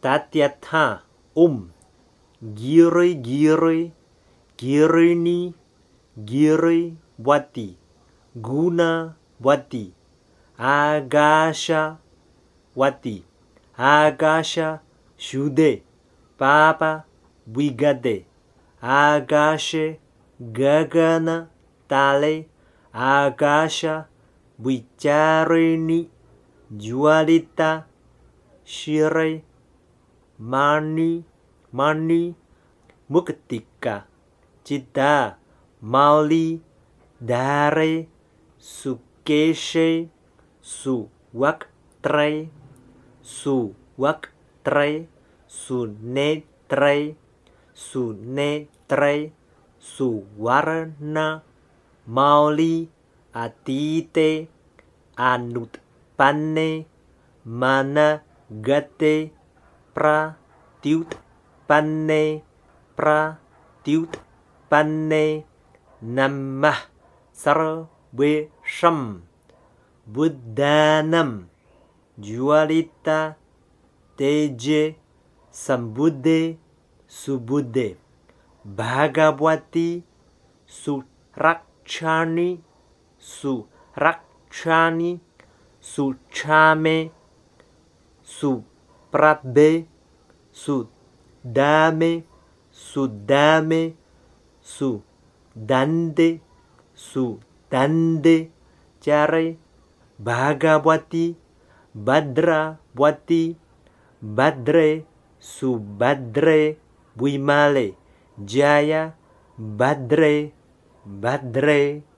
Tatyatha Giri Girini Girivati Gunavati Agasha Shude Papa Vigade Agashe Gagana Tale Agasha Vicharini Jualita Shire Mani Muktika Citta Mauli Dare Sukeshe Suwaktre Sunetre Suwarna Mauli Atite Anutpanne Managate Pratyutpanne Namah Sarvesham Buddhanam Jualita Teje Sambuddhe Subuddhe Bhagavati Surakshani Suchame Suprabhe Sudame Sudande Care Bhagavati Badravati Badre Subadre Vimale Jaya Badre